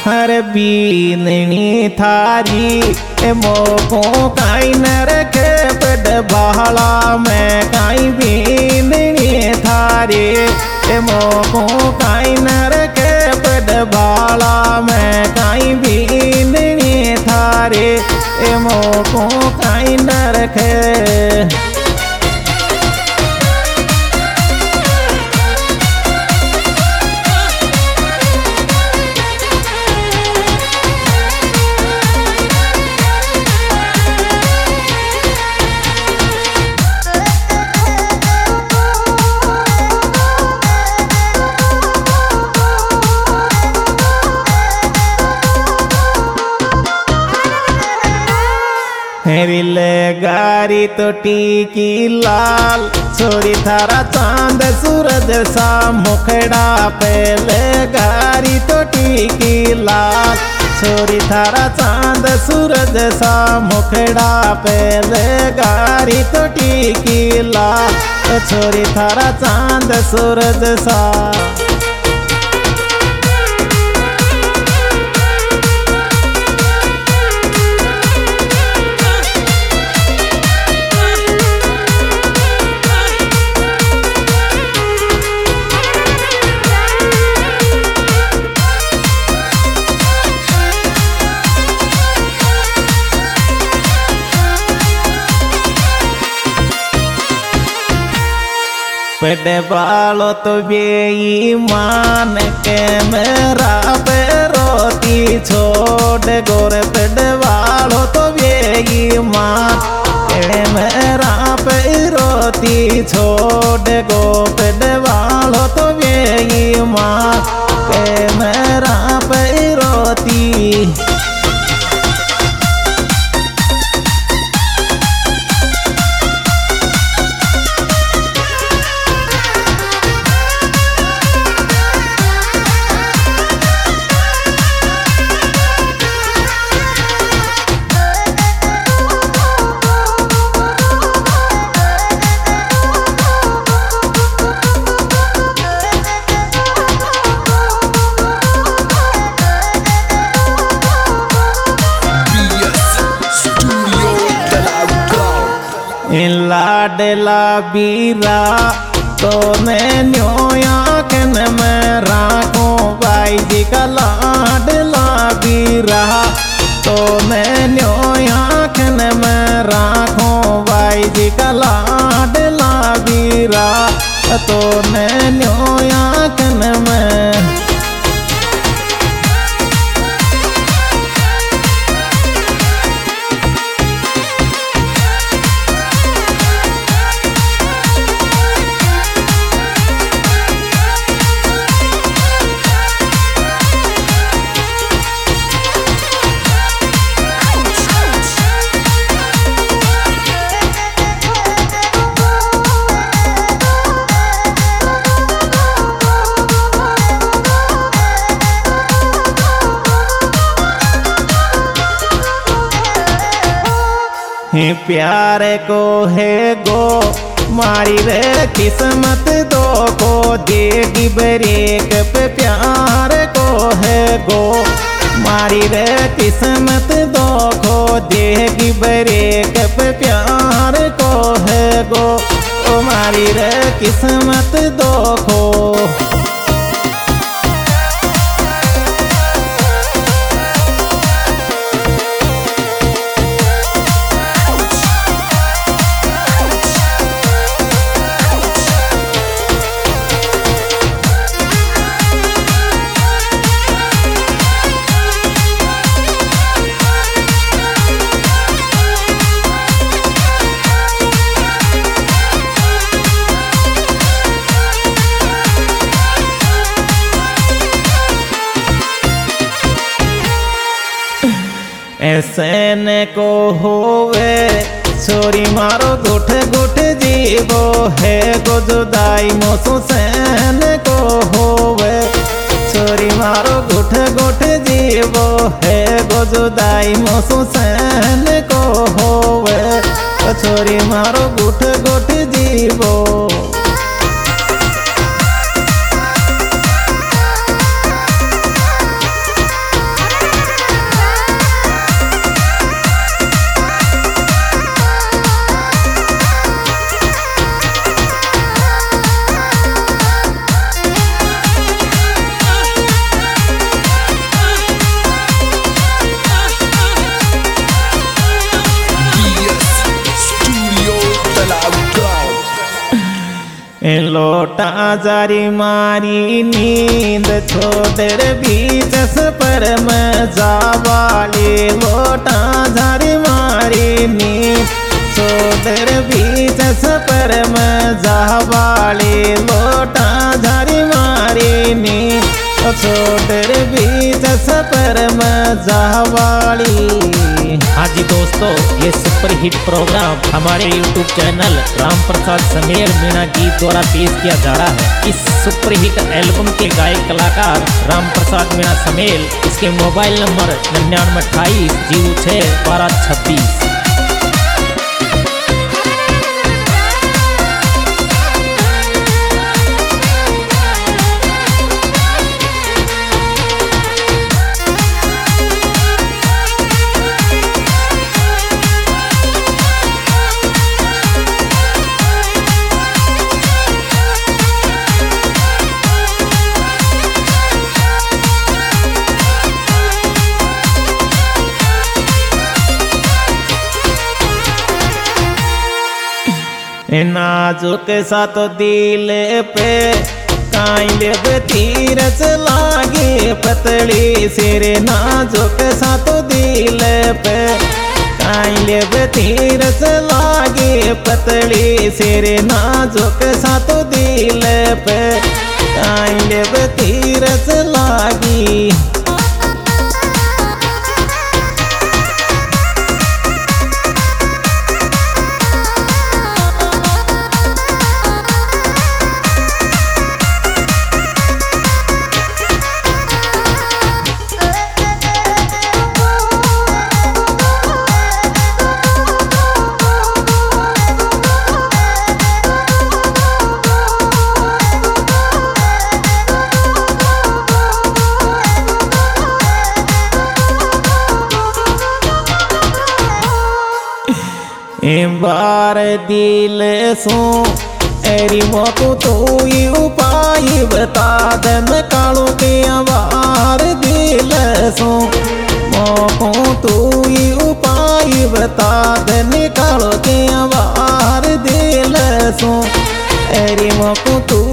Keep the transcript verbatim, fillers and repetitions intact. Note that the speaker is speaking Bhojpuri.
हर बीननी थारी ए मोको काई न रखे पेट बहला में काई बीननी थारी ए मोको काई न रखे पेट बहला में काई बीननी थारी ए मोको काई न रखे। हेरिले गारी तो टीकी लाल छोरी थारा चांद सूरज सा मुखड़ा पहले गारी तो टीकी लाल छोरी थारा चांद सूरज सा मुखड़ा पहले गारी तो टीकी लाल छोरी थारा चांद सूरज सा। पेट बालो तो बेईमान के मेरा पे रोती छोड़ गोरे पेट बालो तो बेईमान के मेरा पे रोती छोड़ गो पेट बालो तो बेईमान के मेरा पे रोती। लाडला बीरा तो मैं न्योया कन में राखूं भाई जी का लाडला बीरा तो मैं न्योया कन में राखूं भाई जी का लाडला बीरा तो मैं न्योया कन में। प्यार को है गो मारी रे किस्मत दो को देगी ब्रेक पे प्यार को है गो मारी रे किस्मत दो को देगी ब्रेक पे प्यार को है गो ओ मारी रे किस्मत दो को। ऐसे ने को होवे छोरी मारो गुठ गुठ जीवो है गो जुदाई मोसो सैन को होवे छोरी मारो गुठ गुठ जीवो है गो जुदाई मोसो सैन को होवे छोरी मारो गुठ गुठ जीवो। लोटा जारी मारी नींद छोड़ बीचस पर मजा वाली लोटा जारी मारी नींद छोड़ बीचस पर मजा वाली लोटा जारी मारी नींद छोड़ बीचस पर मजा वाली। हाँ जी दोस्तों, ये सुपर हिट प्रोग्राम हमारे यूट्यूब चैनल राम प्रसाद समेल मीणा गीत द्वारा पेश किया जा रहा है। इस सुपर हिट एल्बम के गायक कलाकार राम प्रसाद मीणा समेल। इसके मोबाइल नंबर निन्यानवे अट्ठाईस जीरो छः बारह छब्बीस। नाजुक सा तो दिल पे काइले तीरस लागे पतली सिर नाजुक सा तो दिल पे काइले तीरस लागे पतली सिर नाजुक सा तो दिल पे काइले तीरस लागी। बार दिल सो एरी मोको तो ही उपाय बता दन कालो के बार दिल सो मोको तो ही उपाय बता दन कालो के बार दिल सो एरी मोको तो